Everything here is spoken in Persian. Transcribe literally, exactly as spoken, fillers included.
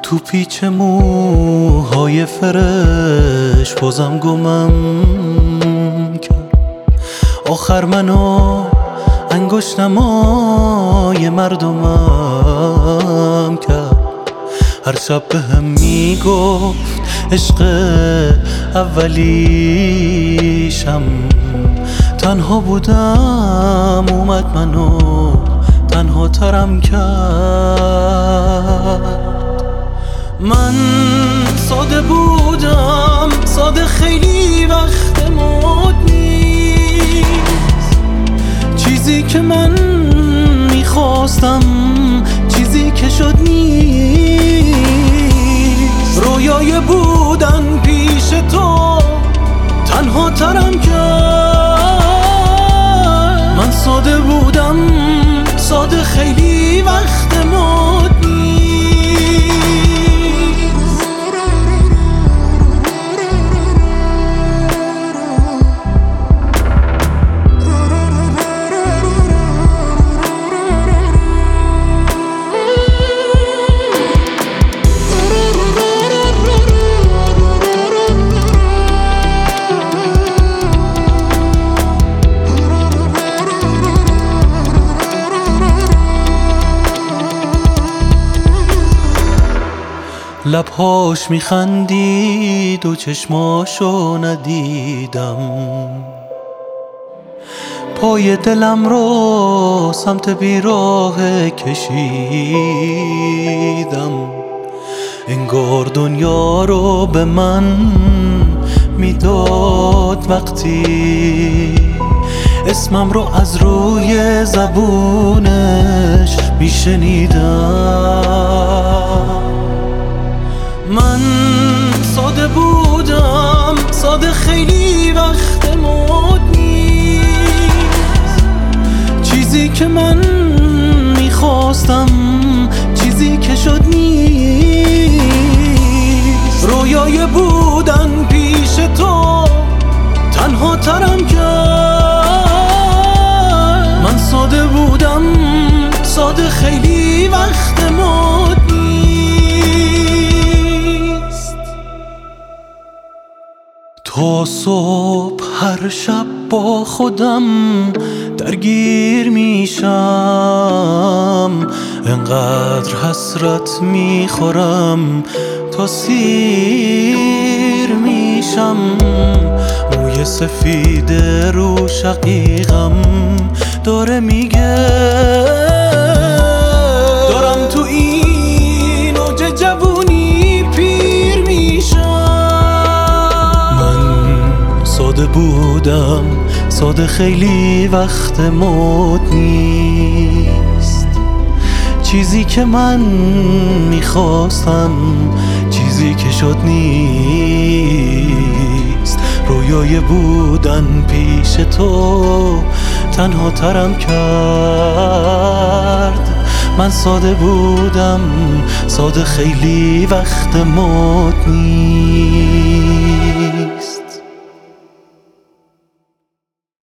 تو پیچ موهای فرش بازم گمم کرد. آخر منو انگشت نمای مردمم کرد. هر شب به هم میگفت عشق اولیشم. تنها بودم اومد منو تنها ترم کرد. من ساده بودم، ساده خیلی وقت مد نیست. چیزی که من میخواستم، چیزی که شد نیست. رویای بودن پیش تو تنها ترم کرد. من ساده بودم، ساده خیلی وقت مد نیست. لبهاش میخندید و چشماشو ندیدم. پای دلم رو سمت بیراه کشیدم. انگار دنیا رو به من میداد وقتی اسمم رو از روی زبونش میشنیدم. من ساده بودم، ساده خیلی وقت مد نیست. چیزی که من میخواستم، چیزی که شد نیست. رویای بودن پیش تو تنها ترم کرد. من ساده بودم، ساده خیلی وقت مد نیست. تا صبح هر شب با خودم درگیر میشم. انقدر حسرت میخورم تا سیر میشم. موی سفید رو شقیقم داره میگه دارم تو این اوج جوونی پیر میشم. ساده بودم، ساده خیلی وقت مد نیست. چیزی که من میخواستم، چیزی که شد نیست. رویای بودن پیش تو تنها ترم کرد. من ساده بودم، ساده خیلی وقت مد نیست.